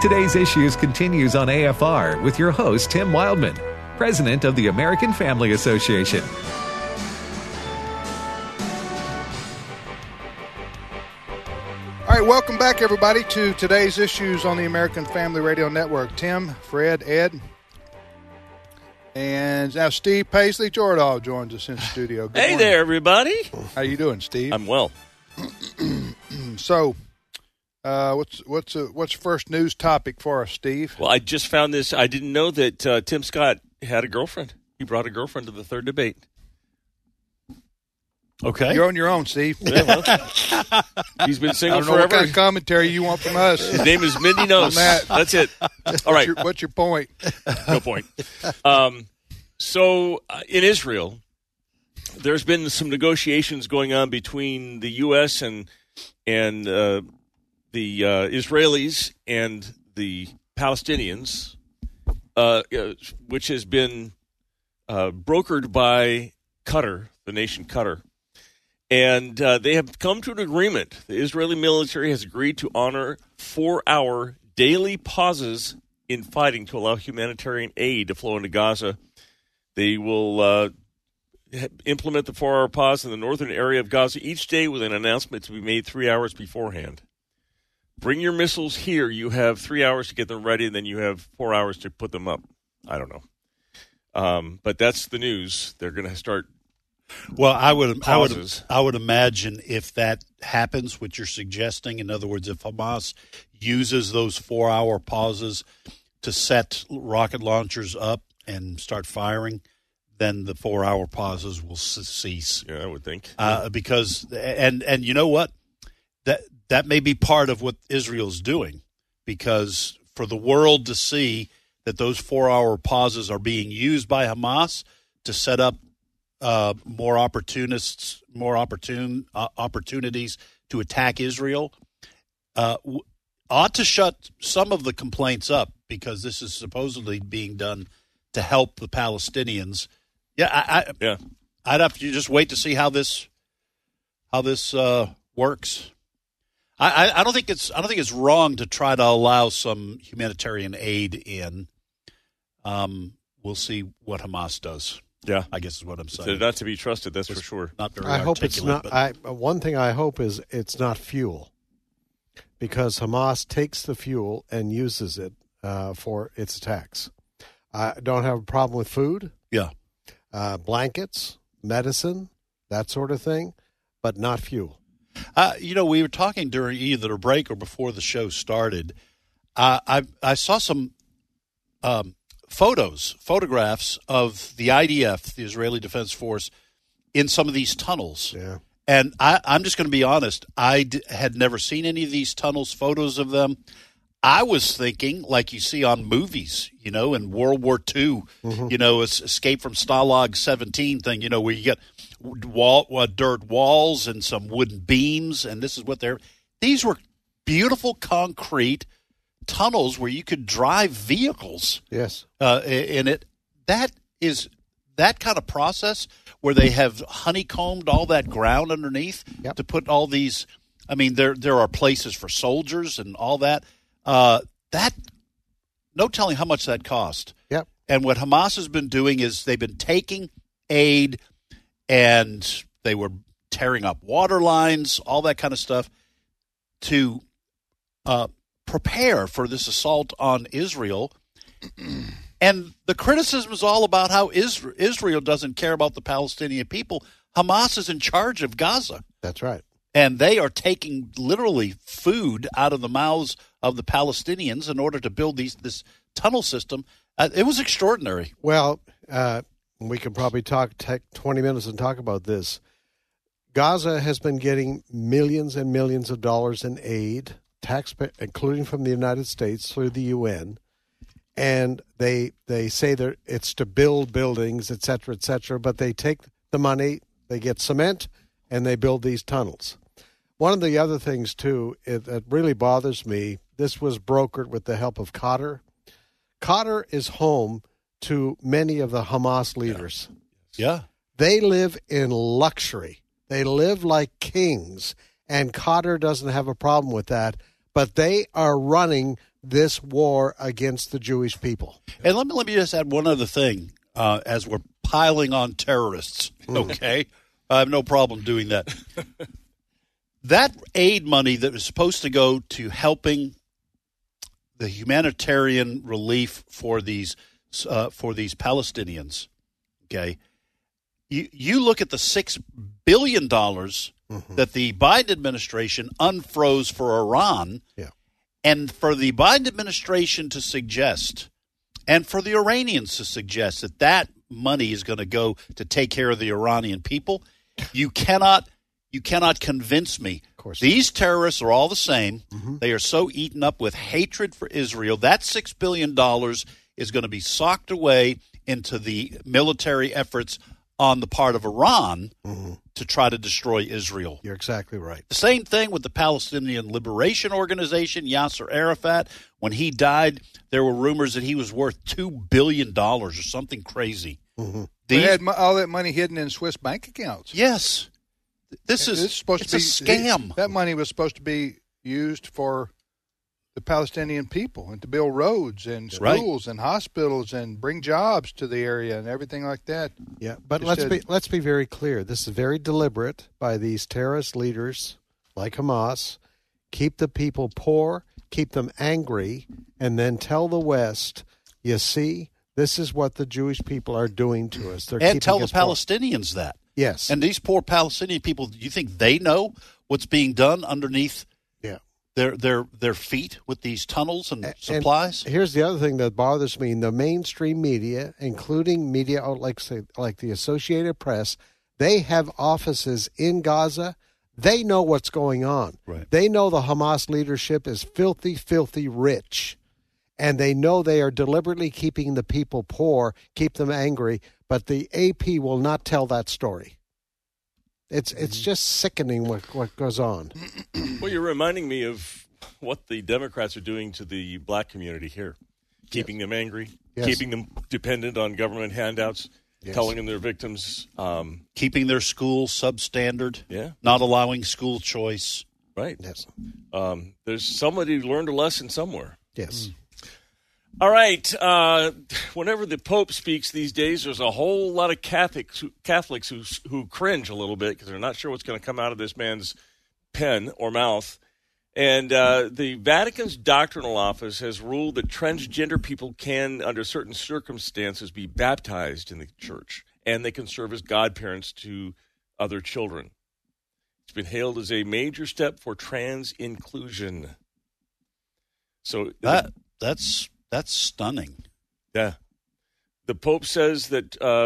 Today's Issues continues on AFR with your host, Tim Wildman, president of the American Family Association. All right, welcome back, everybody, to Today's Issues on the American Family Radio Network. Tim, Fred, Ed, and now Steve Paisley Jordahl joins us in the studio. Good morning. There, everybody. How you doing, Steve? I'm well. So, what's first news topic for us, Steve? Well, I just found this. I didn't know that Tim Scott had a girlfriend. He brought a girlfriend to the third debate. Okay. You're on your own, Steve. Yeah, well, he's been single I don't know forever. what kind of commentary you want from us. His name is Mindy Nose. That's it. All right. What's your point? No point. So in Israel, there's been some negotiations going on between the U.S. and the Israelis and the Palestinians, which has been brokered by Qatar, the nation Qatar. And they have come to an agreement. The Israeli military has agreed to honor 4-hour daily pauses in fighting to allow humanitarian aid to flow into Gaza. They will implement the 4-hour pause in the northern area of Gaza each day with an announcement to be made 3 hours beforehand. Bring your missiles here. You have 3 hours to get them ready, and then you have 4 hours to put them up. I don't know. But that's the news. They're going to start. Well, I would imagine if that happens, what you're suggesting, in other words, if Hamas uses those 4-hour pauses to set rocket launchers up and start firing, then the 4-hour pauses will cease. Yeah, I would think. Because and you know what? That may be part of what Israel's doing, because for the world to see that those 4-hour pauses are being used by Hamas to set up more opportunities to attack Israel, ought to shut some of the complaints up, because this is supposedly being done to help the Palestinians. I'd have to just wait to see how this works. I don't think it's wrong to try to allow some humanitarian aid in. We'll see what Hamas does. Yeah, I guess is what I'm saying. They're not to be trusted, that's for sure. Not very I hope it's not. but- One thing I hope is it's not fuel, because Hamas takes the fuel and uses it for its attacks. I don't have a problem with food. Yeah. Blankets, medicine, that sort of thing, but not fuel. We were talking during either a break or before the show started. I saw some photographs of the IDF, the Israeli Defense Force, in some of these tunnels. Yeah. And I'm just going to be honest. I had never seen any of these tunnels, photos of them. I was thinking, like you see on movies, in World War II, Escape from Stalag 17 thing, where you get dirt walls and some wooden beams, and this is what these were beautiful concrete tunnels where you could drive vehicles. Yes. In it. That is that kind of process where they have honeycombed all that ground underneath to put all these. I mean, there are places for soldiers and all that. That no telling how much that cost. Yep. And what Hamas has been doing is they've been taking aid, and they were tearing up water lines, all that kind of stuff, to prepare for this assault on Israel. And the criticism is all about how Israel doesn't care about the Palestinian people. Hamas is in charge of Gaza. That's right. And they are taking literally food out of the mouths of the Palestinians in order to build this tunnel system. It was extraordinary. Well, we could probably take 20 minutes and talk about this. Gaza has been getting millions and millions of dollars in aid, including from the United States through the UN. And they say that it's to build buildings, et cetera, but they take the money, they get cement, and they build these tunnels. One of the other things, too, that really bothers me, this was brokered with the help of Qatar. Qatar is home to many of the Hamas leaders. Yeah. They live in luxury. They live like kings, and Qatar doesn't have a problem with that. But they are running this war against the Jewish people. And let me just add one other thing as we're piling on terrorists, okay? I have no problem doing that. That aid money that was supposed to go to helping the humanitarian relief for these Palestinians, okay? You look at the $6 billion that the Biden administration unfroze for Iran, and for the Biden administration to suggest, and for the Iranians to suggest that money is going to go to take care of the Iranian people, you cannot convince me. Of course. These terrorists are all the same. They are so eaten up with hatred for Israel. That $6 billion is going to be socked away into the military efforts on the part of Iran to try to destroy Israel. You're exactly right. The same thing with the Palestinian Liberation Organization, Yasser Arafat. When he died, there were rumors that he was worth $2 billion or something crazy. They had all that money hidden in Swiss bank accounts. Yes. It's a scam. That money was supposed to be used for the Palestinian people and to build roads and schools and hospitals and bring jobs to the area and everything like that. Yeah, but let's be very clear. This is very deliberate by these terrorist leaders like Hamas. Keep the people poor, keep them angry, and then tell the West, you see, this is what the Jewish people are doing to us. And tell the Palestinians that. Yes. And these poor Palestinian people, do you think they know what's being done underneath their feet with these tunnels and supplies? And here's the other thing that bothers me. The mainstream media, including media outlets like the Associated Press, they have offices in Gaza. They know what's going on. Right. They know the Hamas leadership is filthy, filthy rich. And they know they are deliberately keeping the people poor, keep them angry. But the AP will not tell that story. It's just sickening what goes on. Well, you're reminding me of what the Democrats are doing to the black community here, keeping them angry, keeping them dependent on government handouts, telling them they're victims. Keeping their schools substandard, not allowing school choice. Right. Yes. There's somebody who learned a lesson somewhere. Yes. All right. Whenever the Pope speaks these days, there's a whole lot of Catholics who cringe a little bit because they're not sure what's going to come out of this man's pen or mouth. And the Vatican's doctrinal office has ruled that transgender people can, under certain circumstances, be baptized in the church, and they can serve as godparents to other children. It's been hailed as a major step for trans inclusion. So that's stunning. Yeah. The Pope says that,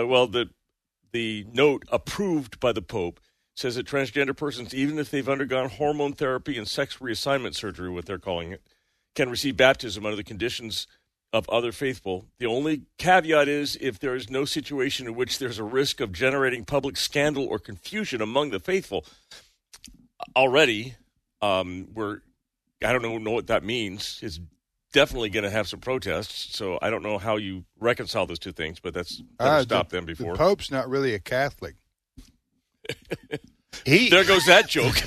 the note approved by the Pope says that transgender persons, even if they've undergone hormone therapy and sex reassignment surgery, what they're calling it, can receive baptism under the conditions of other faithful. The only caveat is if there is no situation in which there's a risk of generating public scandal or confusion among the faithful. Already, I don't know what that means. It's definitely going to have some protests, so I don't know how you reconcile those two things, but that's stopped them before. The Pope's not really a Catholic. There goes that joke.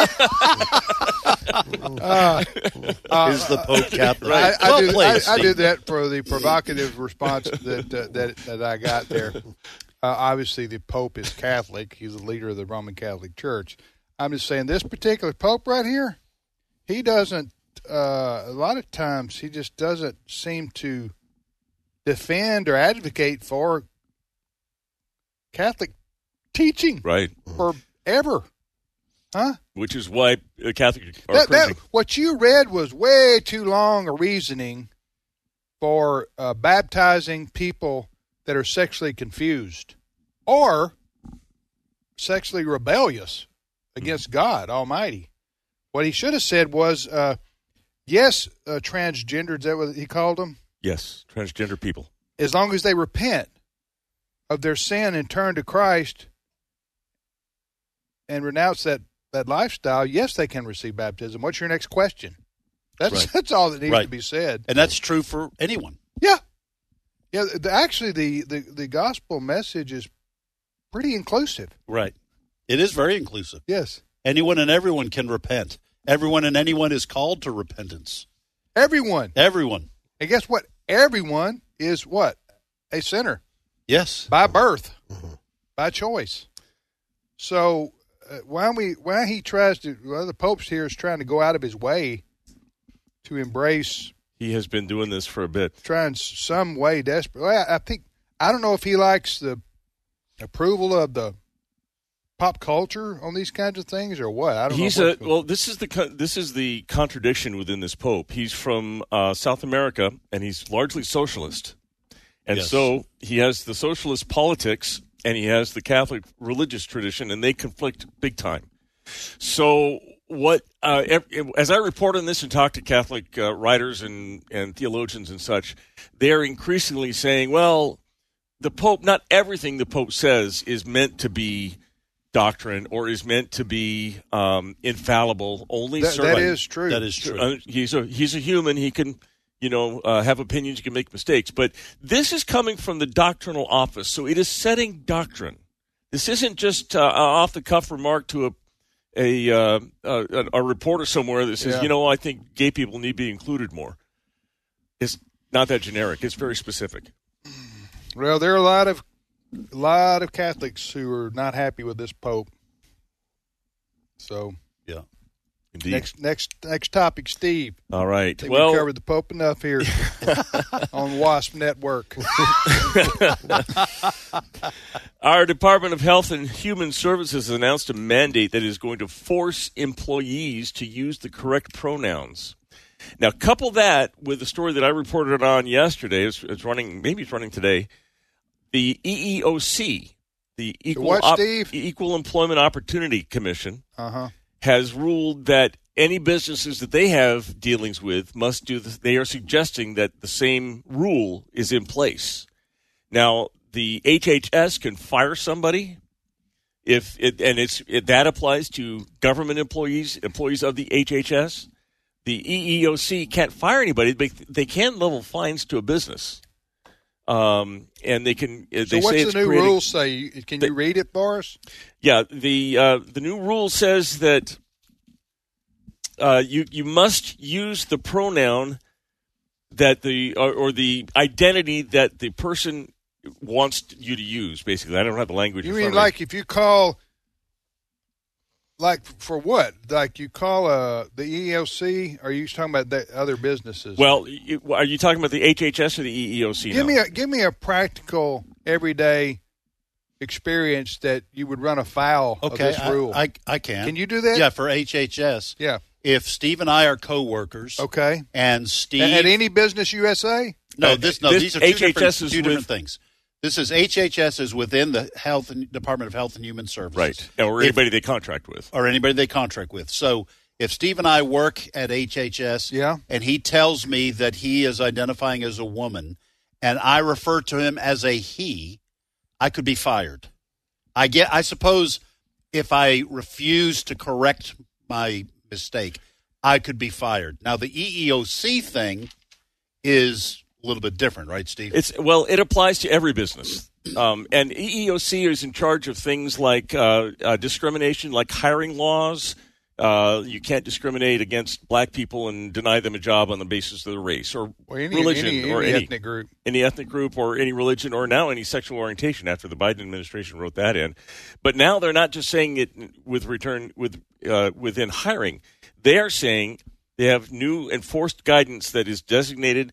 Is the Pope Catholic? Right. I do that for the provocative response that I got there. Obviously, the Pope is Catholic. He's the leader of the Roman Catholic Church. I'm just saying this particular Pope right here, he doesn't, a lot of times, he just doesn't seem to defend or advocate for Catholic teaching. Right. Forever. Huh? Which is why Catholics are cringing. What you read was way too long a reasoning for baptizing people that are sexually confused or sexually rebellious against God Almighty. What he should have said was, yes, transgender, is that what he called them? Yes, transgender people. As long as they repent of their sin and turn to Christ and renounce that lifestyle, yes, they can receive baptism. What's your next question? That's all that needs to be said. And that's true for anyone. Yeah. Yeah, actually, the gospel message is pretty inclusive. Right. It is very inclusive. Yes. Anyone and everyone can repent. Everyone and anyone is called to repentance. Everyone. Everyone. And guess what? Everyone is what? A sinner. Yes. By birth. By choice. So why he tries to, the Pope's here is trying to go out of his way to embrace. He has been doing this for a bit. Trying some way desperate. Well, I don't know if he likes the approval of the pop culture on these kinds of things or what. I don't know. This is the contradiction within this Pope. He's from South America, and he's largely socialist. And so he has the socialist politics, and he has the Catholic religious tradition, and they conflict big time. So as I report on this and talk to Catholic writers and theologians and such, they're increasingly saying, well, the Pope, not everything the Pope says is meant to be doctrine or is meant to be infallible. Only certain. That is true. That is true. He's a human. He can, have opinions. He can make mistakes. But this is coming from the doctrinal office, so it is setting doctrine. This isn't just off the cuff remark to a reporter somewhere that says, I think gay people need to be included more. It's not that generic. It's very specific. Well, there are a lot of Catholics who are not happy with this Pope. So, yeah, indeed. Next topic, Steve. All right. I think we covered the Pope enough here on WASP Network. Our Department of Health and Human Services has announced a mandate that is going to force employees to use the correct pronouns. Now, couple that with the story that I reported on yesterday. It's running today. The EEOC, the Equal Employment Opportunity Commission, has ruled that any businesses that they have dealings with must do this. They are suggesting that the same rule is in place. Now, the HHS can fire somebody that applies to government employees of the HHS. The EEOC can't fire anybody, but they can level fines to a business. And they can. So what's the new rules say? Can you read it for us? Yeah, the new rule says that you must use the pronoun that or the identity that the person wants you to use. Basically, I don't have the language. You mean like if you call, like for what? Like you call the EEOC? Or are you talking about the other businesses? Well, are you talking about the HHS or the EEOC? Give me a practical, everyday experience that you would run afoul of this rule. I can. Can you do that? Yeah, for HHS. Yeah. If Steve and I are coworkers, okay, and Steve at any Business USA, these are two different things. This is HHS is within the Department of Health and Human Services, right? Or anybody they contract with, So if Steve and I work at HHS, and he tells me that he is identifying as a woman, and I refer to him as a he, I could be fired. I suppose if I refuse to correct my mistake, I could be fired. Now, the EEOC thing is a little bit different, right, Steve? It applies to every business. And EEOC is in charge of things like discrimination, like hiring laws. You can't discriminate against black people and deny them a job on the basis of their race or religion or any ethnic group. Any ethnic group or any religion or now any sexual orientation after the Biden administration wrote that in. But now they're not just saying it within hiring. They are saying they have new enforced guidance that is designated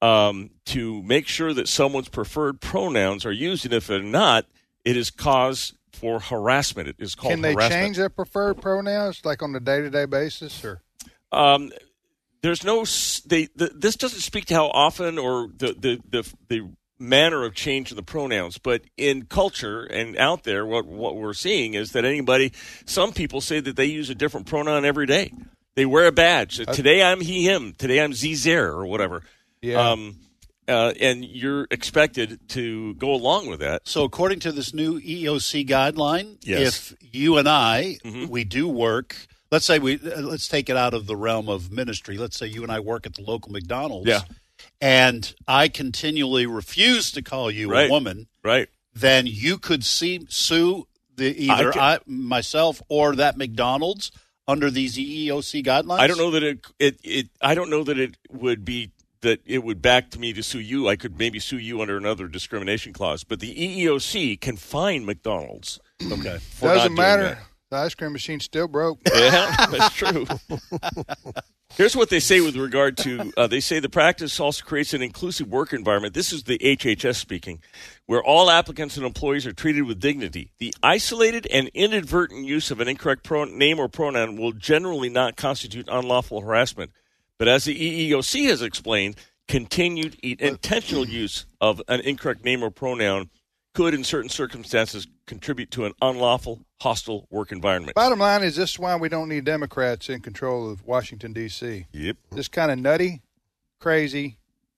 to make sure that someone's preferred pronouns are used, and if they're not, it is cause for harassment. It is called harassment. Can they change their preferred pronouns, like on a day-to-day basis, or? There's no. This doesn't speak to how often or the manner of change in the pronouns, but in culture and out there, what we're seeing is that some people say that they use a different pronoun every day. They wear a badge. Today I'm he, him. Today I'm Zer or whatever. Yeah. And you're expected to go along with that. So according to this new EEOC guideline, yes. If you and I, we do work, let's say let's take it out of the realm of ministry. Let's say you and I work at the local McDonald's. Yeah. And I continually refuse to call you a woman. Right. Then you could sue myself or that McDonald's under these EEOC guidelines? I don't know that I don't know that it would be that it would back me to sue you. I could maybe sue you under another discrimination clause, but the EEOC can fine McDonald's. Okay, doesn't matter. The ice cream machine's still broke. Yeah, that's true. Here's what they say with regard to, they say the practice also creates an inclusive work environment. This is the HHS speaking, where all applicants and employees are treated with dignity. The isolated and inadvertent use of an incorrect name or pronoun will generally not constitute unlawful harassment. But as the EEOC has explained, continued intentional use of an incorrect name or pronoun could, in certain circumstances, contribute to an unlawful, hostile work environment. Bottom line is, this is why we don't need Democrats in control of Washington, D.C. Yep. This kind of nutty, crazy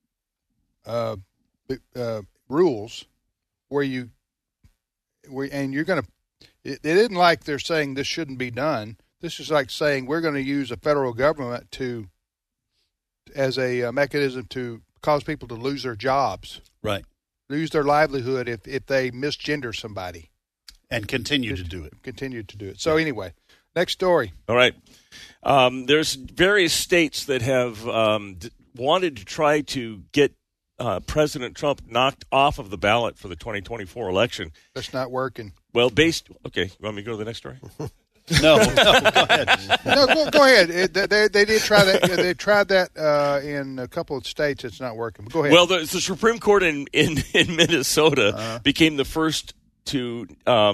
rules where you're going to – it isn't like they're saying this shouldn't be done. This is like saying we're going to use a federal government as a mechanism to cause people to lose their jobs. Right. Lose their livelihood if they misgender somebody. And continue to do it. Continue to do it. So anyway, next story. All right. There's various states that have wanted to try to get President Trump knocked off of the ballot for the 2024 election. That's not working. Well, okay, you want me to go to the next story? No, go ahead. No, go ahead. They did try that. They tried that in a couple of states. It's not working. But go ahead. Well, the Supreme Court in Minnesota became the first to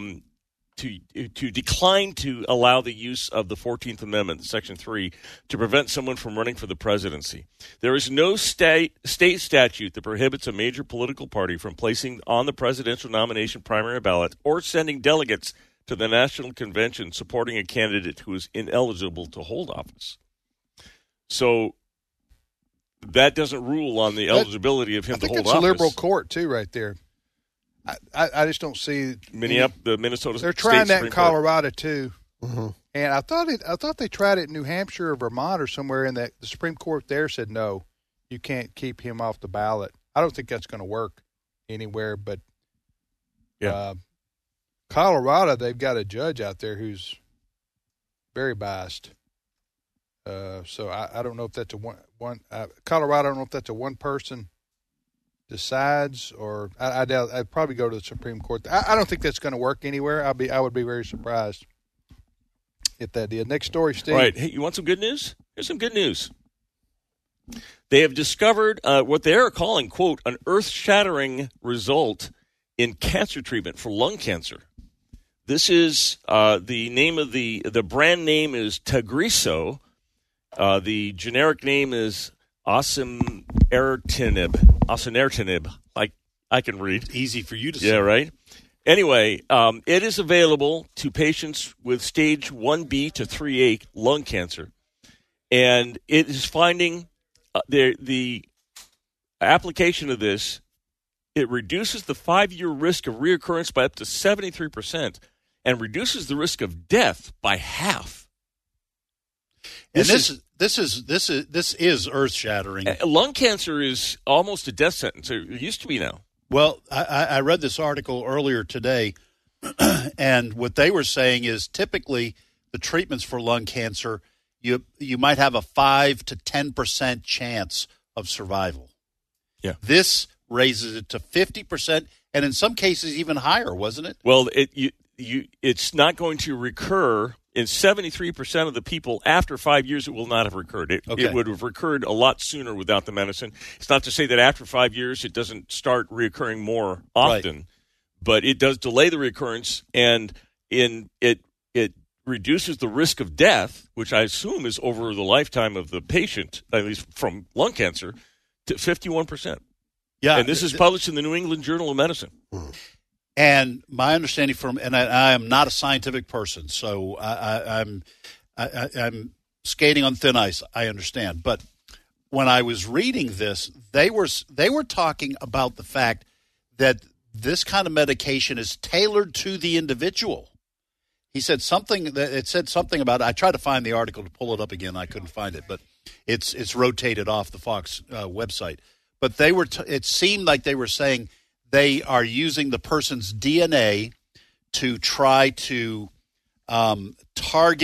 decline to allow the use of the 14th Amendment, Section 3, to prevent someone from running for the presidency. There is no state statute that prohibits a major political party from placing on the presidential nomination primary ballot or sending delegates to the National Convention supporting a candidate who is ineligible to hold office. So that doesn't rule on the eligibility of him to hold office. I think it's a liberal court, too, right there. I just don't see the Minnesota. They're trying that in Colorado Court. too, and I thought they tried it in New Hampshire or Vermont or somewhere, and that the Supreme Court there said no, you can't keep him off the ballot. I don't think that's going to work anywhere, but Colorado, they've got a judge out there who's very biased. So I don't know if that's a one Colorado. I don't know if that's a one person decides, or I doubt. I'd probably go to the Supreme Court. I don't think that's going to work anywhere. I would be very surprised if that did. Next story, Steve. All right. Hey, you want some good news? Here's some good news. They have discovered what they are calling, quote, an earth-shattering result in cancer treatment for lung cancer. This is the name of the brand name is Tagrisso. The generic name is osimertinib. Like I can read. Easy for you to say. Yeah, right? Anyway, it is available to patients with stage 1B to 3A lung cancer. And it is finding the application of this, it reduces the 5-year risk of reoccurrence by up to 73% and reduces the risk of death by half. And this is earth-shattering. Lung cancer is almost a death sentence. It used to be now. Well, I read this article earlier today, and what they were saying is typically the treatments for lung cancer, you might have a 5 to 10% chance of survival. Yeah. This raises it to 50%, and in some cases even higher, wasn't it? Well, it's not going to recur. In 73% of the people, after 5 years, it will not have recurred. It would have recurred a lot sooner without the medicine. It's not to say that after 5 years it doesn't start reoccurring more often, but it does delay the recurrence, and it reduces the risk of death, which I assume is over the lifetime of the patient, at least from lung cancer, to 51%. Yeah, and this is published in the New England Journal of Medicine. And my understanding I am not a scientific person, so I'm skating on thin ice. I understand, but when I was reading this, they were talking about the fact that this kind of medication is tailored to the individual. He said something about. I tried to find the article to pull it up again. I couldn't find it, but it's rotated off the Fox website. But it seemed like they were saying they are using the person's DNA to try to target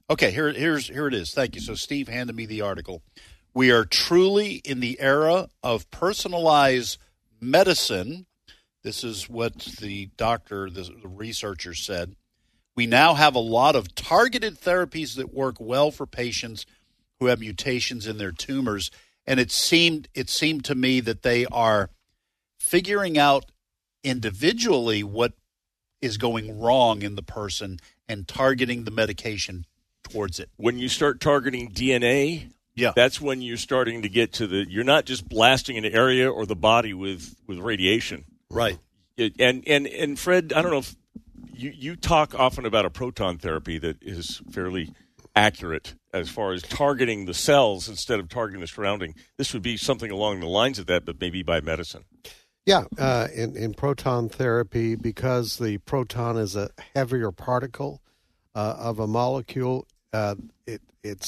Okay, here it is. Thank you. So Steve handed me the article. We are truly in the era of personalized medicine. This is what the doctor, the researcher said. We now have a lot of targeted therapies that work well for patients who have mutations in their tumors. And it seemed to me that they are figuring out individually what is going wrong in the person and targeting the medication towards it. When you start targeting DNA, that's when you're starting to get to you're not just blasting an area or the body with radiation. Right. And Fred, I don't know if you talk often about a proton therapy that is fairly accurate as far as targeting the cells instead of targeting the surrounding. This would be something along the lines of that, but maybe by medicine. Yeah, in proton therapy, because the proton is a heavier particle of a molecule, the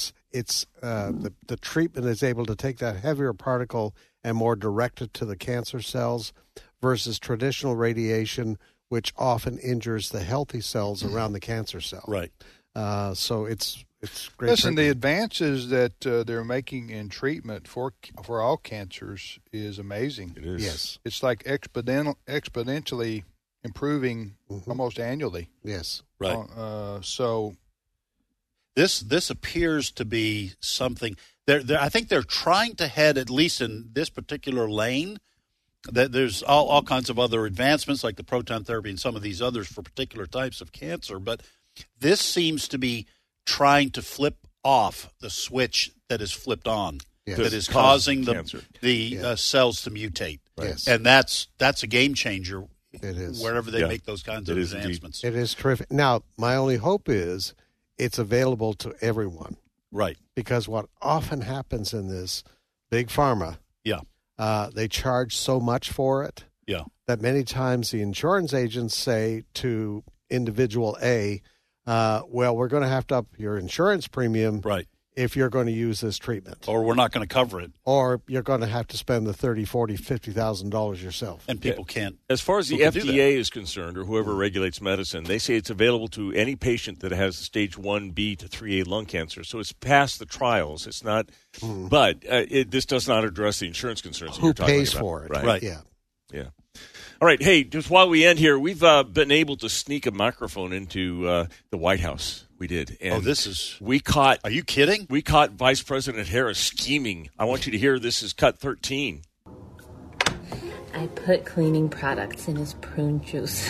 treatment is able to take that heavier particle and more direct it to the cancer cells versus traditional radiation, which often injures the healthy cells around the cancer cell. Right. So it's great. Listen, the advances that they're making in treatment for all cancers is amazing. It is. Yes. It's like exponentially improving almost annually. Yes. Right. So this appears to be something. I think they're trying to head, at least in this particular lane. That there's all kinds of other advancements like the proton therapy and some of these others for particular types of cancer, but this seems to be trying to flip off the switch that is flipped on, that is causing the cells to mutate. Right. Yes. And that's a game changer. It is. Wherever they make those kinds of advancements. It is terrific. Now, my only hope is it's available to everyone. Right. Because what often happens in this, big pharma, they charge so much for it that many times the insurance agents say to individual A, well, we're going to have to up your insurance premium if you're going to use this treatment. Or we're not going to cover it. Or you're going to have to spend the $30,000, $40,000, $50,000 yourself. And people can't. As far as the FDA is concerned, or whoever regulates medicine, they say it's available to any patient that has stage 1B to 3A lung cancer. So it's past the trials. It's not, but this does not address the insurance concerns that Who you're talking pays about. for it? Right. Yeah. All right. Hey, just while we end here, we've been able to sneak a microphone into the White House. We did. And we caught. Are you kidding? We caught Vice President Harris scheming. I want you to hear this is cut 13. I put cleaning products in his prune juice.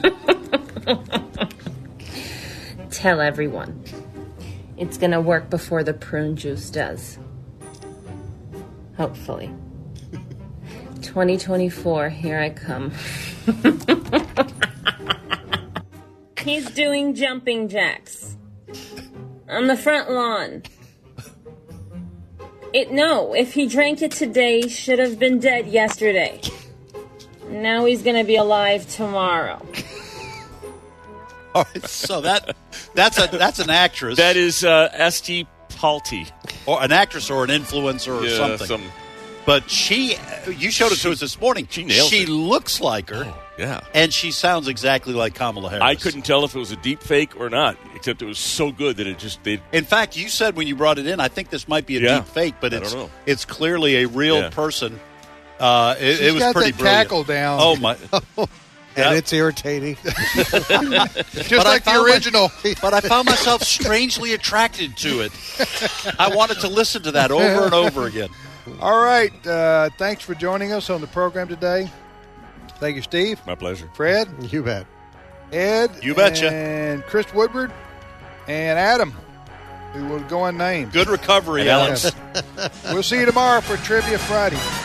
Tell everyone. It's going to work before the prune juice does. Hopefully. 2024, here I come. He's doing jumping jacks on the front lawn. If he drank it today, he should have been dead yesterday. Now he's going to be alive tomorrow. All right, so that's an actress. That is S.T. Palti. Or an actress or an influencer or something. But you showed it to us this morning. She nails it. She looks like her. Oh, yeah. And she sounds exactly like Kamala Harris. I couldn't tell if it was a deep fake or not, except it was so good that it just did. In fact, you said when you brought it in, I think this might be a deep fake, but it's clearly a real person. It was got pretty that brilliant. cackle down. Oh, my. And it's irritating. Just like the original. But I found myself strangely attracted to it. I wanted to listen to that over and over again. All right. Thanks for joining us on the program today. Thank you, Steve. My pleasure. Fred. You bet. Ed. You betcha. And Chris Woodward. And Adam, who will go unnamed. Good recovery, Alex. We'll see you tomorrow for Trivia Friday.